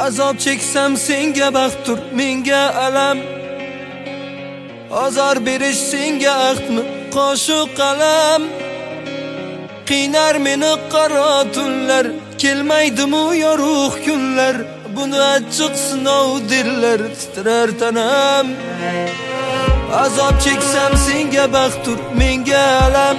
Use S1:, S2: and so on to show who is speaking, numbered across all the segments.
S1: Azob cheksam senga baxtdir, menga alam. Azor berish senga ahdmi, qo'shiq qalam. Qiynar meni qaro tunlar, kelmaydimu yorug' kunlar. Buni achchiq sinov dillar, titrar tanam. Azob cheksam senga baxtdir, menga alam.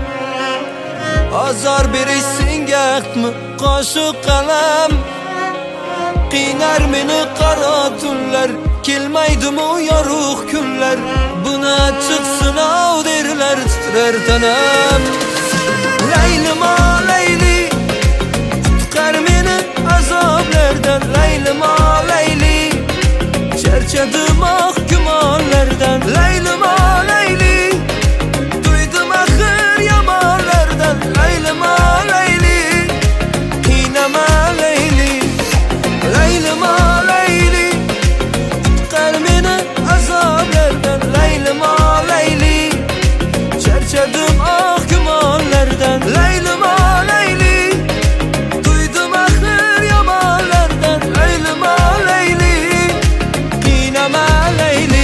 S1: Azor berish senga ahdmi, qo'shiq qalam. Qiynar meni qaro tunlar, kelmaydimu yorug' kunlar. Buni achchiq sinov derlar, titrar tanam. Laylima layli, qutqar meni azoblardan. Laylima layli, charchadim gumonlardan. Laylima layli, to'ydim axir yomonlardan. Laylima layli, qiynama layli. Laylima layli, qutqar meni azoblardan. Laylima layli, charchadim gumonlardan. Laylima layli, to'ydim axir yomonlardan. Laylima layli, qiynama layli.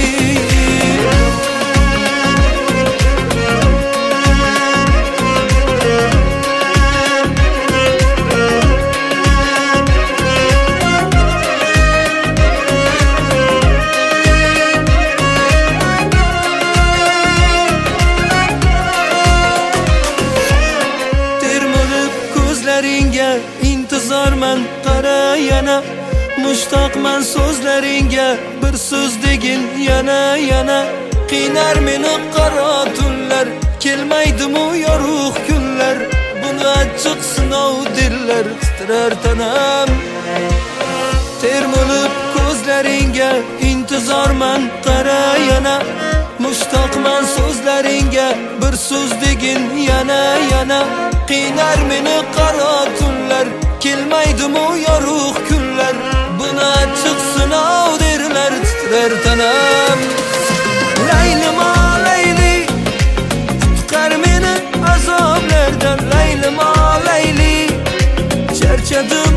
S1: İntizorman qara yana, mushtoqman so'zlaringga. Bir so'z degin yana. Qiynar meni qaro tunlar, kelmaydimu yorug' kunlar. Buni achchiq sinov dillar, titrar tanam. Termilib ko'zlaringga, intizorman qara yana, mushtoqman so'zlaringga. Bir so'z degin yana. Qiynar meni qaro tunlar, kelmaydimu yorug' kunlar. Buni achchiq sinov derlar, titrar tanam. Laylima layli, qutqar meni azoblardan. Laylima layli, charchadim